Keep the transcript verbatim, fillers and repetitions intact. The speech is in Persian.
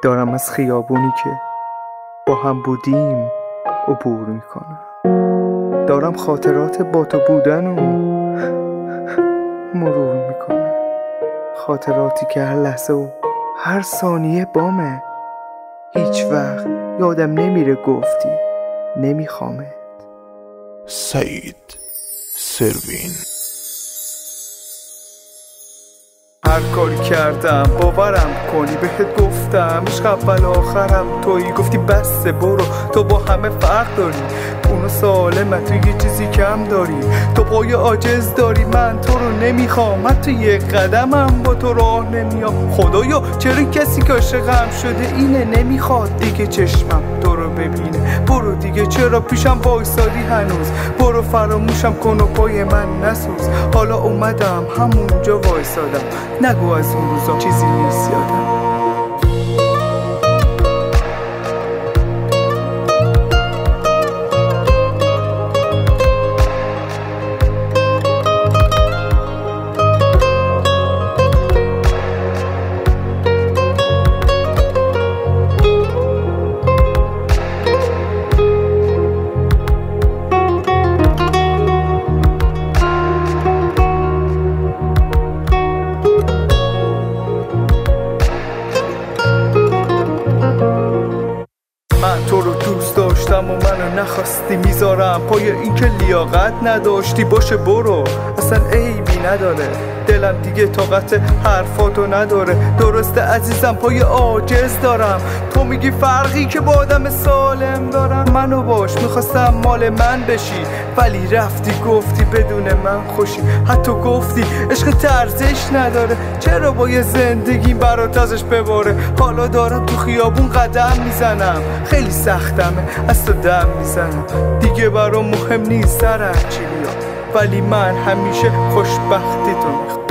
دارم از خیابونی که با هم بودیم عبور میکنم. دارم خاطرات با تو بودن و مرور میکنم. خاطراتی که هر لحظه و هر ثانیه بامه. هیچ وقت یادم نمیره گفتی نمیخوامت. سعید سروین. هر کاری کردم باورم کنی، بهت گفتم عشق اول آخرم تویی، گفتی بسه برو تو با همه فرق داری، اونو سالمه تو یه چیزی کم داری، تو پای عاجز داری من تو رو نمیخوام، حتی یه قدمم با تو راه نمیام. خدایا چرا کسی که عاشقم شده اینه نمیخواد دیگه چشمم تو رو ببینه. برو دیگه چرا پیشم وایسادی هنوز، برو فراموشم کن و پای من نسوز. حالا اومدم همونجا وایسادم، نگو از اون روزا چیزی نیست یادم. تو رو دوست داشتم و منو نخواستی، میذارم پای این که لیاقت نداشتی. باشه برو اصلا عیبی نداره، دلم دیگه طاقت حرفاتو نداره. درسته عزیزم پای عاجز دارم، تو میگی فرقی که با آدم سالم دارم. منو باش میخواستم مال من بشی، ولی رفتی گفتی بدون من خوشی. حتی گفتی عشق ارزش نداره، چرا با یه زندگی برات ازش بباره. حالا دارم تو خیابون قدم میزنم، خیلی سختمه از تو دم میزنم. دیگه برام مهم نیست سر هرچی بیاد، ولی من همیشه خوشبختی تو میخوام.